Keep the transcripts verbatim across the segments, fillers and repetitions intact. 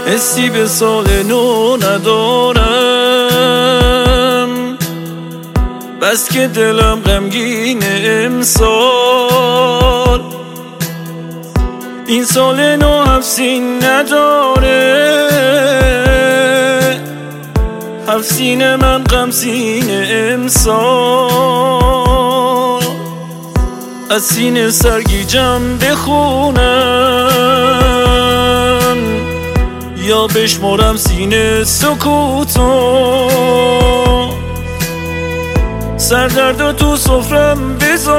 حسی به سال نو ندارم، بس که دلم غمگین امسال. این سال نو هفسین نداره، هفسین من غمسین امسال. از سینه سرگیجم بخونم یا بشمارم سینه سکوتو، سردردو تو سفرم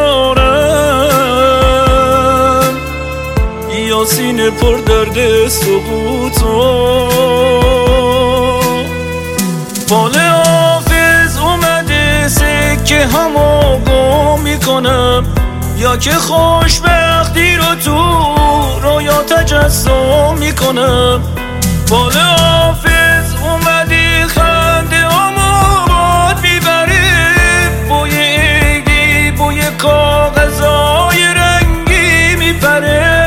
بذارم یا سینه پر درد سقوطو. فال حافظ اومده سکه همو گم میکنم، یا که خوشبختی رو تو رویا تجسم میکنم. فال حافظ اومدی خنده همو باد میبری، بوی عیدی بوی کاغذای رنگی میپره.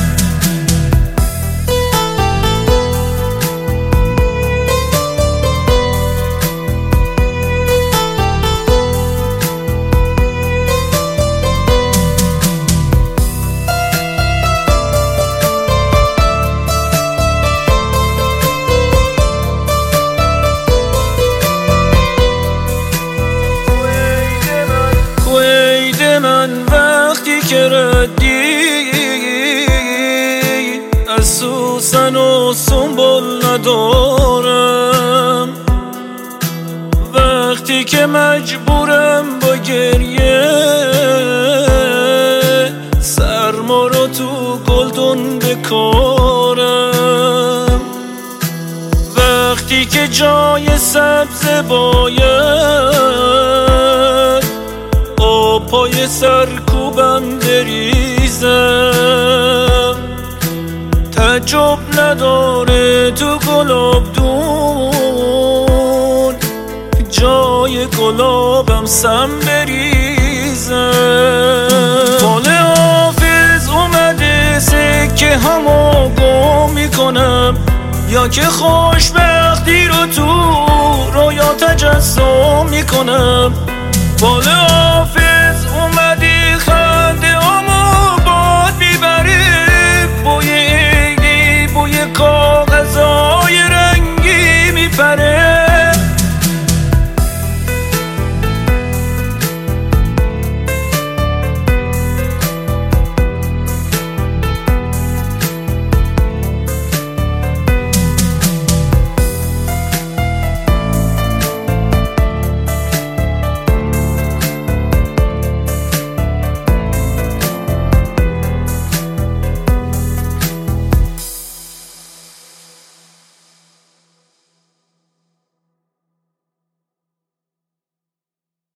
وقتی که ردی از سوسن و سنبل ندارم، وقتی که مجبورم با گریه سرما رو تو گلدون بکارم، وقتی که جای سبز باید پای سرکوبم بریزم، تعجب نداره تو گلابدون جای گلابم سم بریزم. فال حافظ اومده سکه همو گم میکنم، یا که خوشبختی رو تو رویا تجسم میکنم. فال حافظ